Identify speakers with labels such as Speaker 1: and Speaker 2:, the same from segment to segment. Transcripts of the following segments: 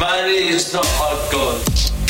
Speaker 1: Money is not our God.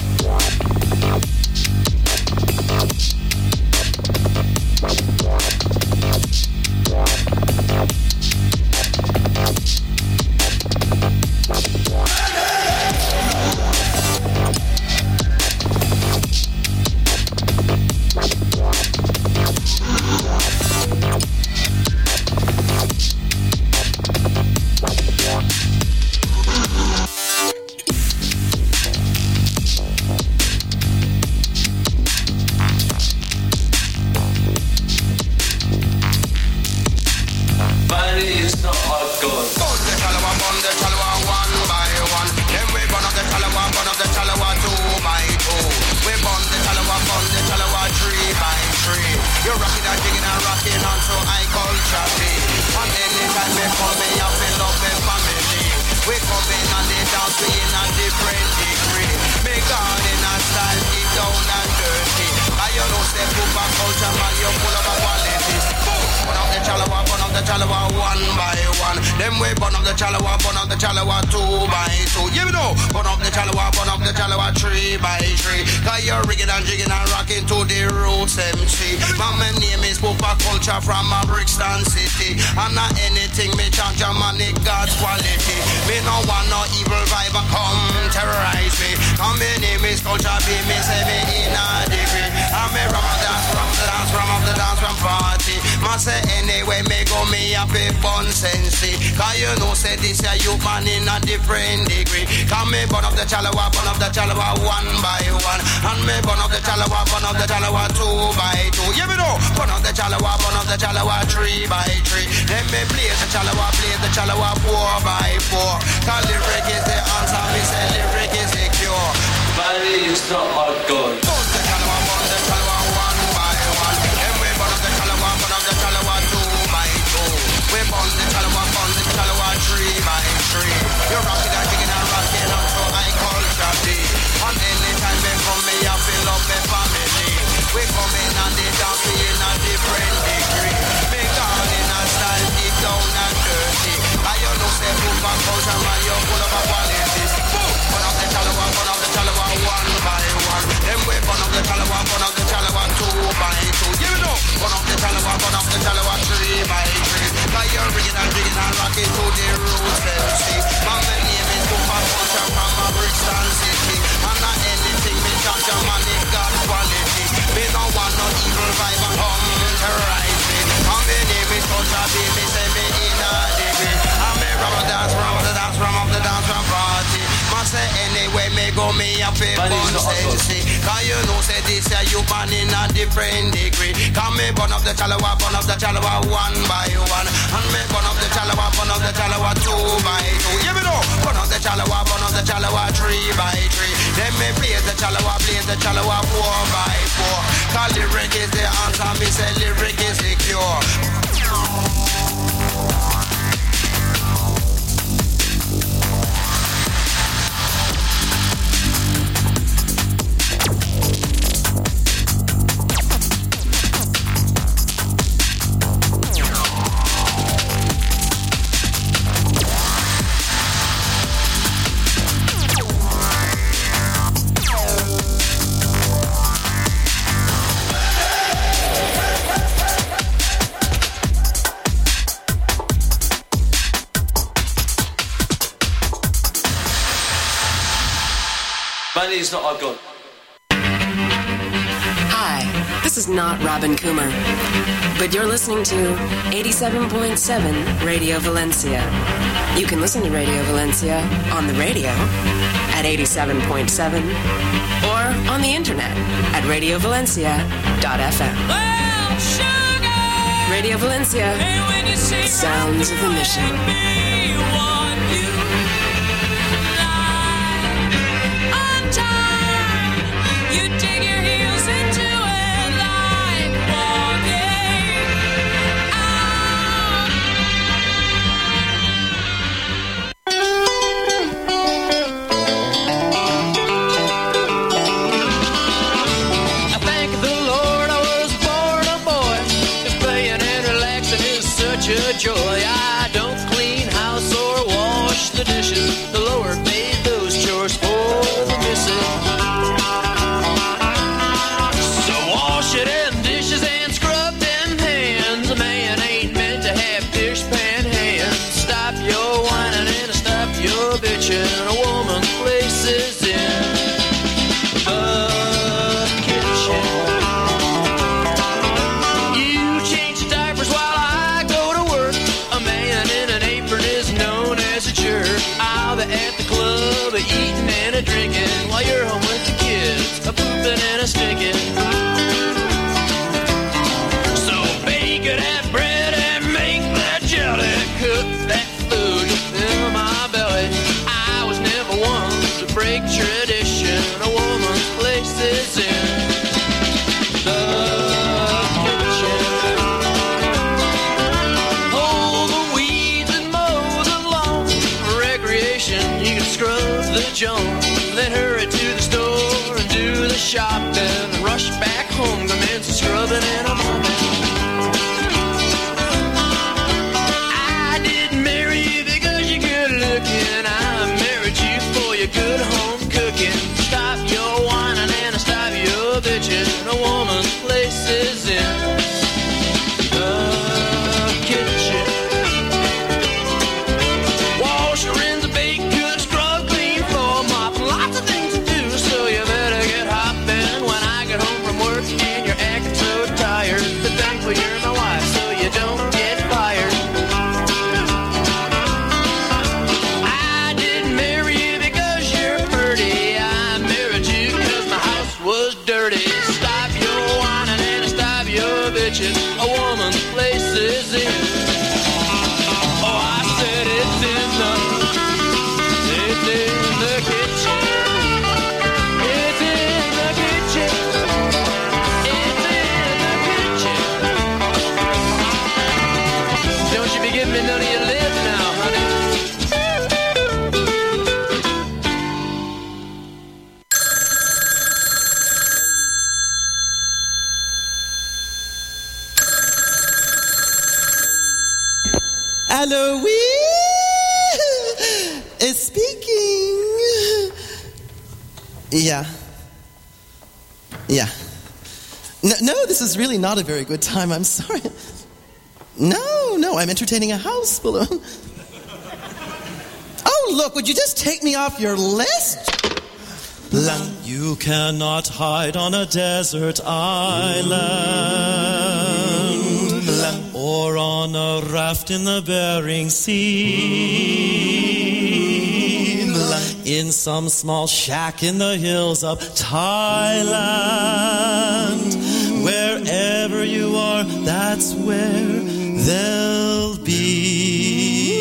Speaker 1: Money is not our God.
Speaker 2: Hi, this is not Robin Coomer, but you're listening to 87.7 Radio Valencia. You can listen to Radio Valencia on the radio at 87.7 or on the internet at radiovalencia.fm.
Speaker 3: Well, sugar,
Speaker 2: Radio Valencia,
Speaker 3: hey, when you see
Speaker 2: sounds of the mission.
Speaker 3: You dig your heels into it like walking out.
Speaker 4: I thank the Lord I was born a boy, 'cause playing and relaxing is such a joy. I don't clean house or wash the dishes. The Lord made those chores a drinking while you're home with the kids, a pooping and a stinking. So bake that bread and make that jelly, cook that food to fill my belly. I was never one to break tradition. A woman's place is in the kitchen. Hold the weeds and mow the lawn. For recreation, you can scrub the joint. Then hurry to the store and do the shopping. Rush back home, commence a scrubbing and a mopping. I didn't marry you because you're good looking. I married you for your good home cooking. Stop your whining and stop your bitching. A woman's place is in the kitchen. Wash, rinse, bake, cook, scrub, clean, floor, mop. Lots of things to do, so you better get hopping. When I get home from work and you're acting so tired, but thankful you're my wife, so you don't get fired. I didn't marry you because you're pretty. I married you because my house was dirty. Stop your whining and stop your bitching. A woman's place is in. Oh, I said it's in the kitchen. It's in the kitchen. It's in the kitchen. Don't you be giving me none of your lips now, honey.
Speaker 5: Hello, is speaking. Yeah. No, this is really not a very good time. I'm sorry. No, I'm entertaining a house full of... Oh, look, would you just take me off your list? You cannot hide on a desert island or on a raft in the Bering Sea, in some small shack in the hills of Thailand. Wherever you are, that's where they'll be.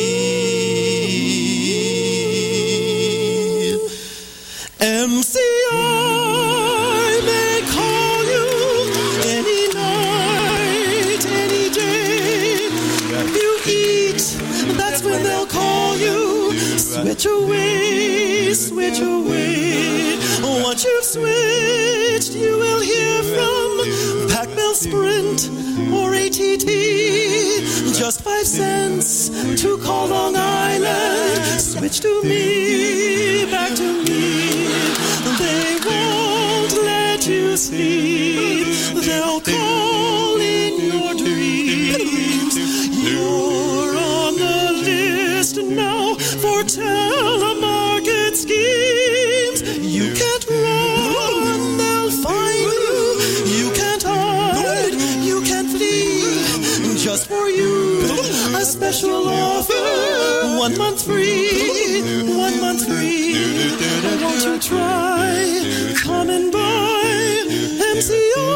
Speaker 5: MCI may call you any night, any day. You eat, that's when they'll call you. Switch away, switch away. Once you've switched, you will hear from Pac-Bell, Sprint, or ATT. Just 5 cents to call Long Island. Switch to me, back to me. They won't let you sleep. They'll call in your dreams. You're on the list now for telemarket schemes. You can't run, they'll find you. You can't hide, you can't flee. Just for you, a special offer. 1 month free, 1 month free. Won't you try? Come and buy MCI.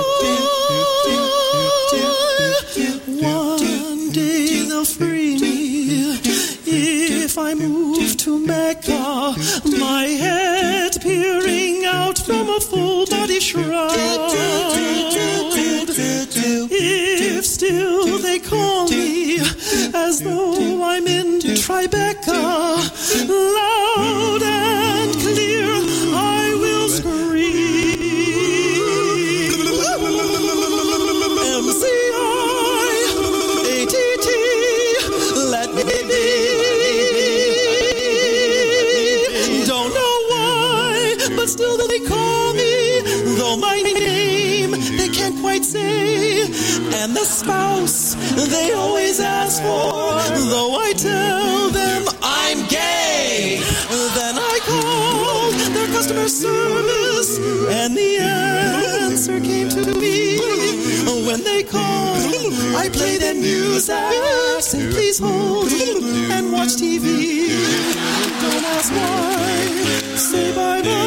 Speaker 5: One day they'll free me if I move to Mecca. My head peering out from a full body shroud. If still they call me as though I'm in Tribeca, loud and clear I will scream. MCI, ATT, let me be. Don't know why, but still they call me, though my name they can't quite say. And the spouse they always ask for, though I tell them I'm gay. Then I call their customer service, and the answer came to me. When they call, I play their music, say please hold and watch TV. Don't ask why, say bye-bye.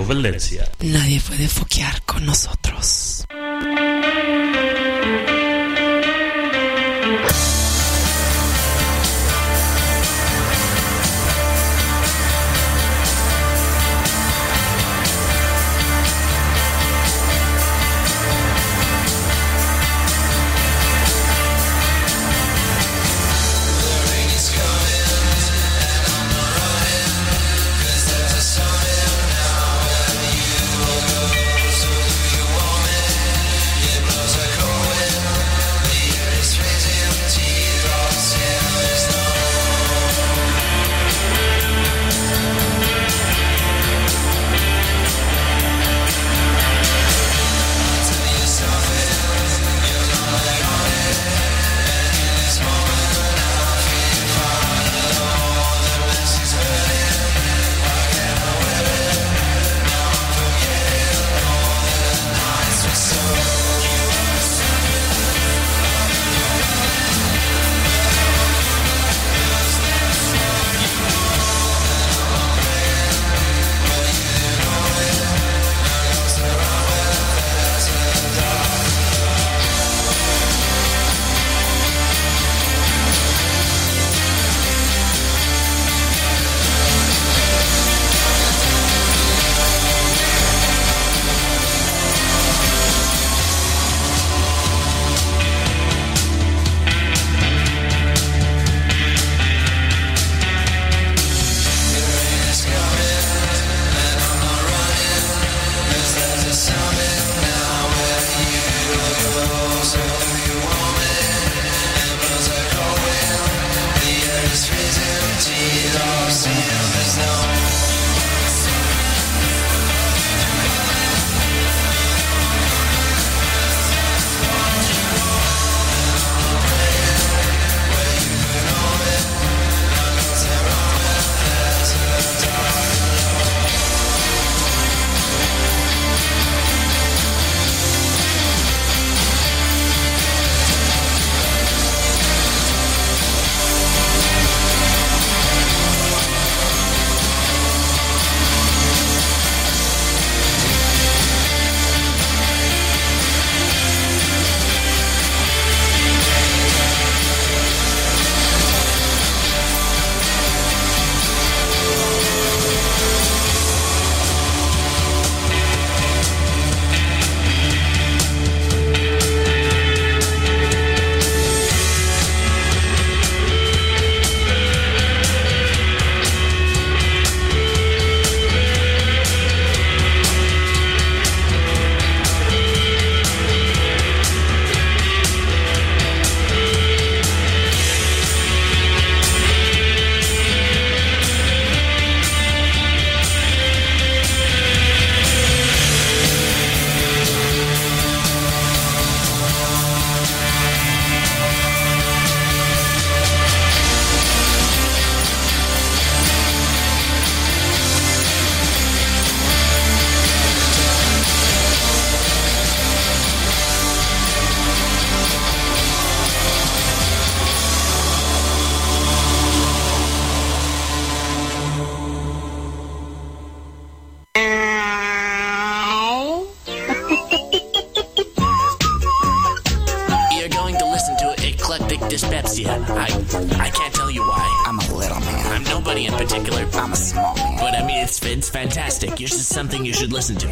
Speaker 6: Valencia.
Speaker 5: Nadie puede foquear con nosotros.
Speaker 4: Dyspepsia. I can't tell you why.
Speaker 7: I'm a little man.
Speaker 4: I'm nobody in particular.
Speaker 7: I'm a small man.
Speaker 4: But I mean, it's fantastic. This is something you should listen to.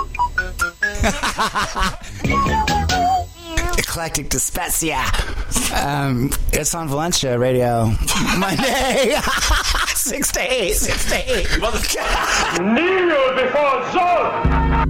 Speaker 7: Eclectic Dyspepsia. It's on Valencia Radio. Monday. 6 to 8. 6 to 8.
Speaker 8: Kneel before Zod!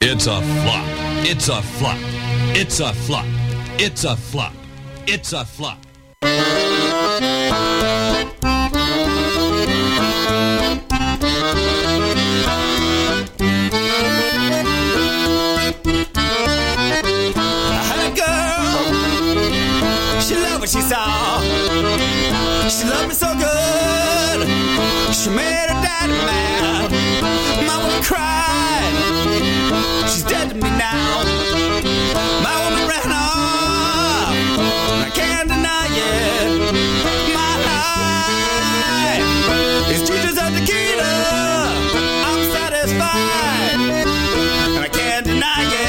Speaker 6: It's a flop. It's a flop. It's a flop. It's a flop. It's a flop.
Speaker 5: She loved what she saw. She loved me so good. She made her daddy mad. Mama cried. She's dead to me now. My woman ran off. I can't deny it. My life is Jesus and Nikita. I'm satisfied. And I can't deny it.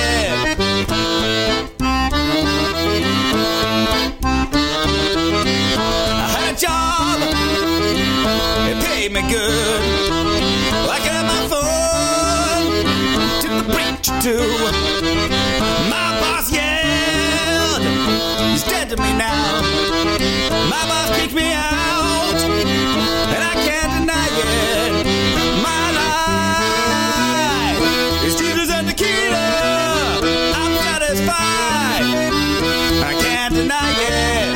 Speaker 5: Job, it paid me good. I got my phone, took the preacher to. My boss yelled, he's dead to me now. My boss kicked me out, and I can't deny it. My life is Jesus and Nikita. I'm satisfied, I can't deny it.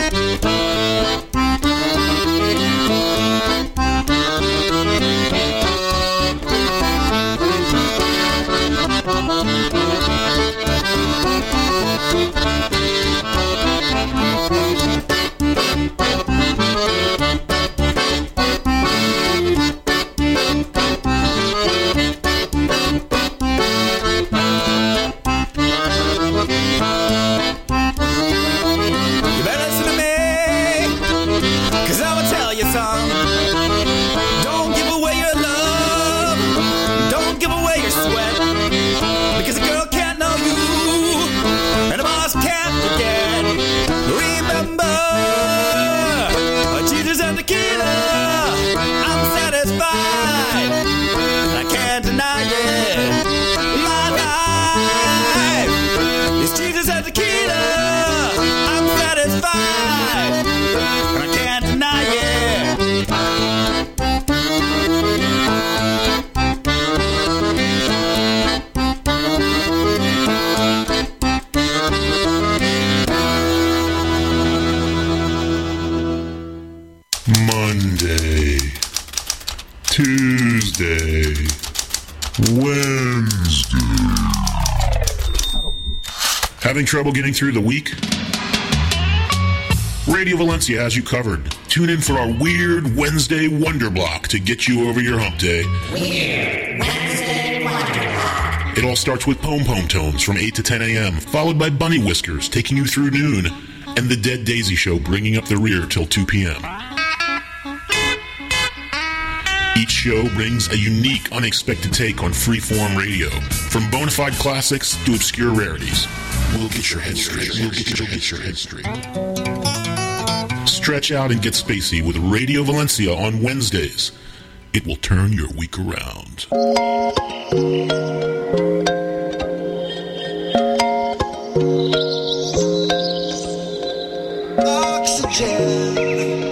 Speaker 9: Monday, Tuesday, Wednesday. Having trouble getting through the week? Radio Valencia has you covered. Tune in for our Weird Wednesday Wonder Block to get you over your hump day.
Speaker 10: Weird Wednesday Wonder Block.
Speaker 9: It all starts with Pom Pom Tones from 8 to 10 a.m., followed by Bunny Whiskers taking you through noon, and The Dead Daisy Show bringing up the rear till 2 p.m. Each show brings a unique, unexpected take on freeform radio. From bona fide classics to obscure rarities. We'll get your head straight. We'll get your head straight. Stretch out and get spacey with Radio Valencia on Wednesdays. It will turn your week around.
Speaker 5: Oxygen.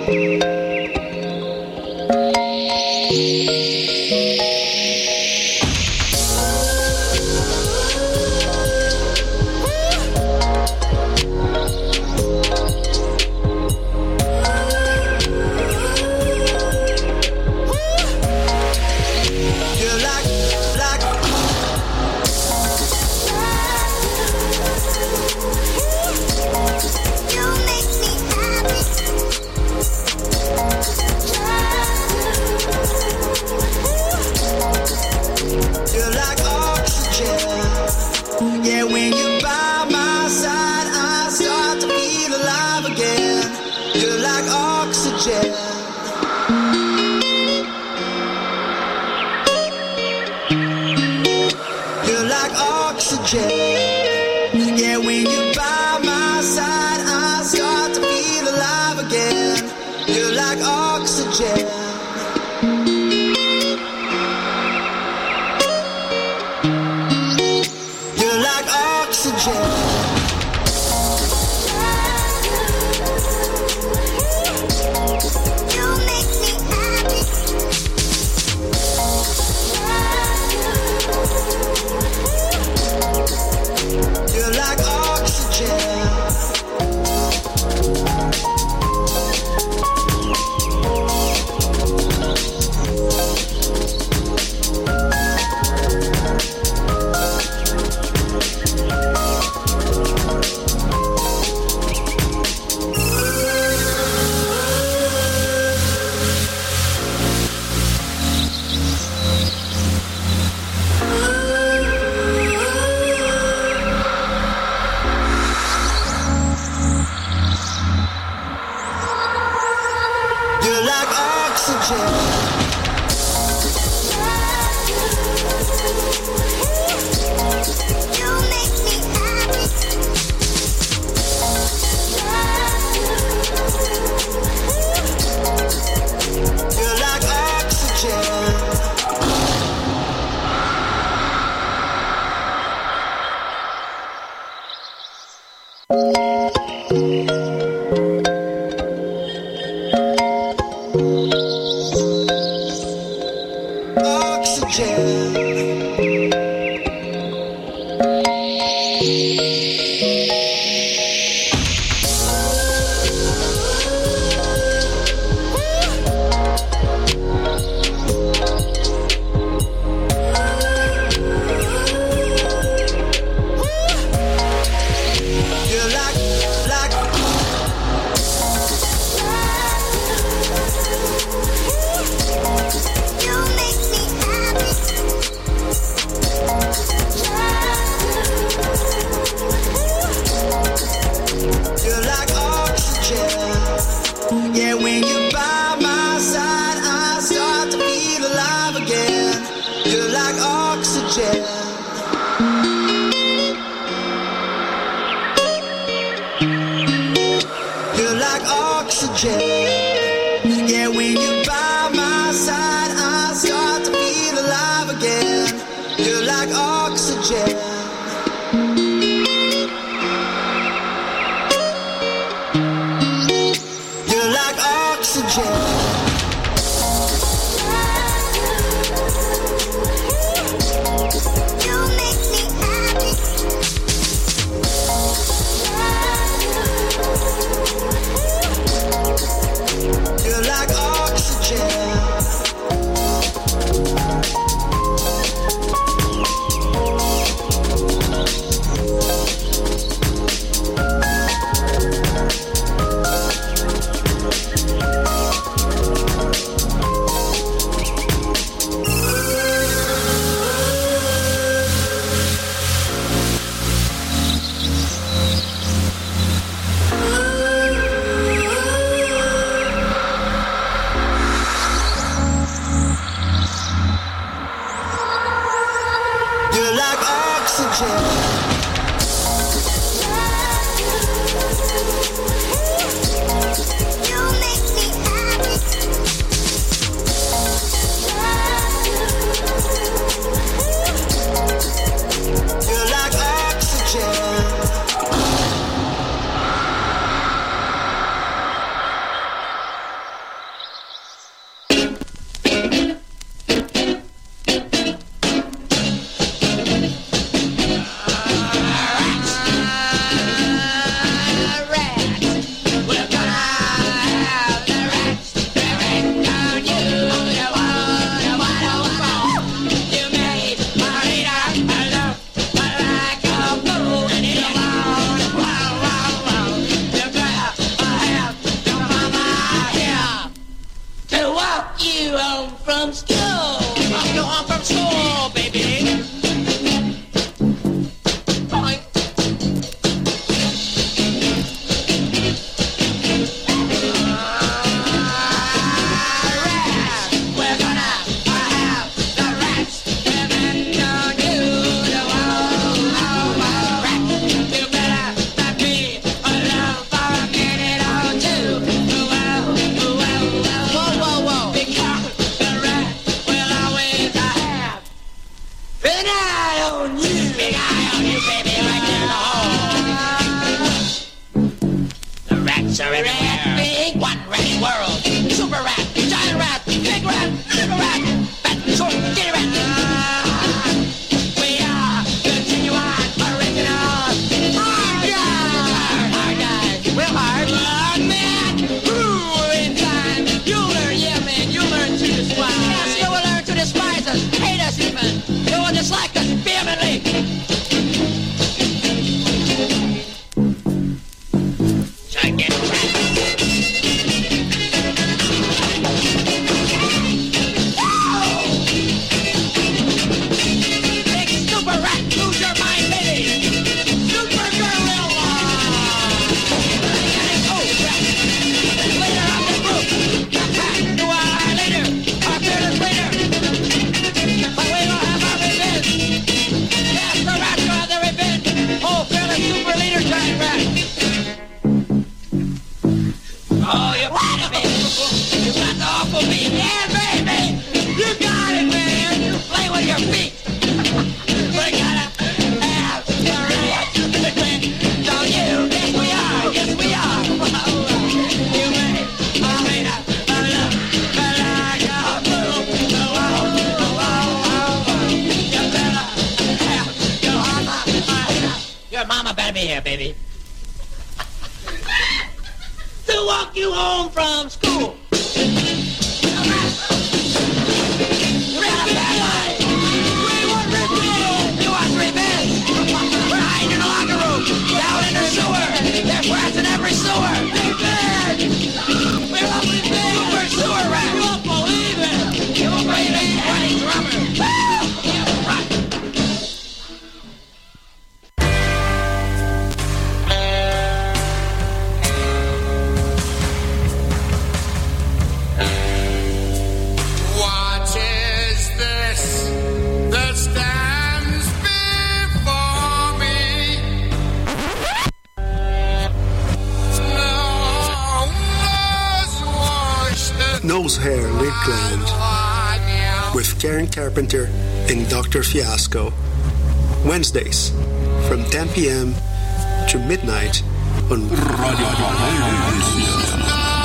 Speaker 5: Yeah, when you're by my side, I start to feel alive again. You're like oxygen. You're like oxygen.
Speaker 11: me here, baby. To walk you home from school.
Speaker 4: There's rats in every sewer! They're bad! We're up in bed! Super sewer rats! You won't believe it! You won't believe it! Running drummer! Yeah, right!
Speaker 12: What is this that stands before me?
Speaker 13: Nose Hair Lakeland with Karen Carpenter and Dr. Fiasco. Wednesdays from 10 p.m. to midnight on Radio Valencia.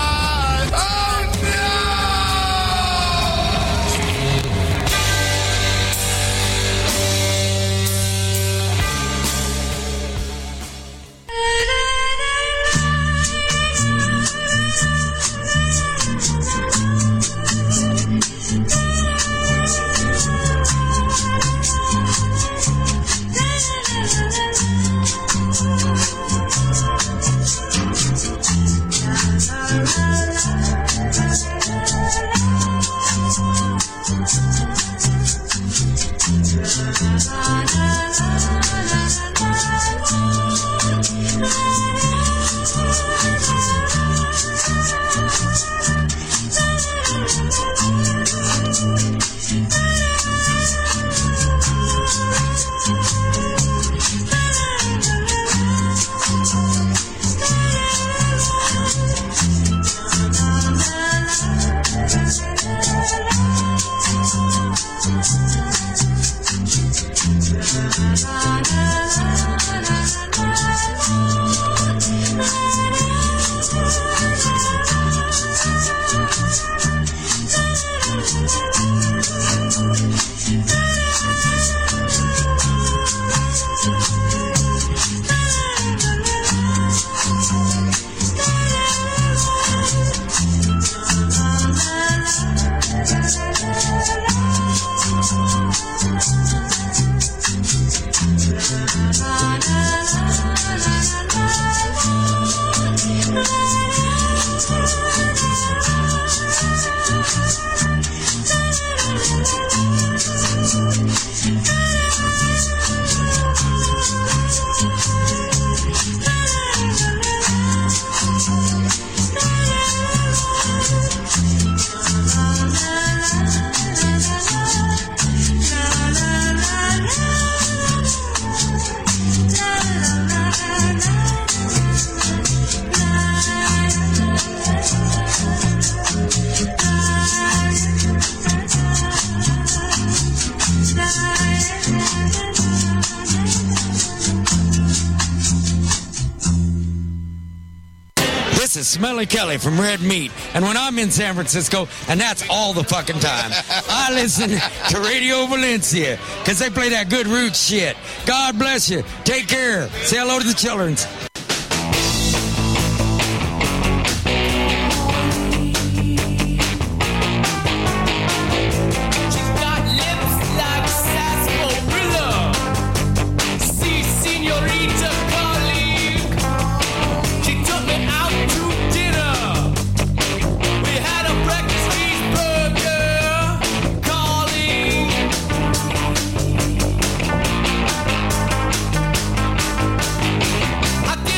Speaker 14: This is Smelly Kelly from Red Meat, and when I'm in San Francisco, and that's all the fucking time, I listen to Radio Valencia, because they play that good roots shit. God bless you. Take care. Say hello to the children.
Speaker 3: I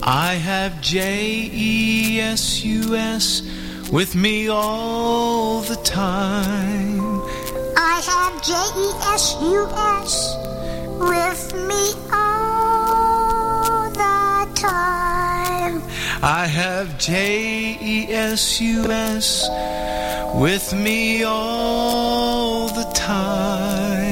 Speaker 15: I have Jesus with me all the time.
Speaker 10: I have Jesus with me all the time.
Speaker 15: I have Jesus with me all the time.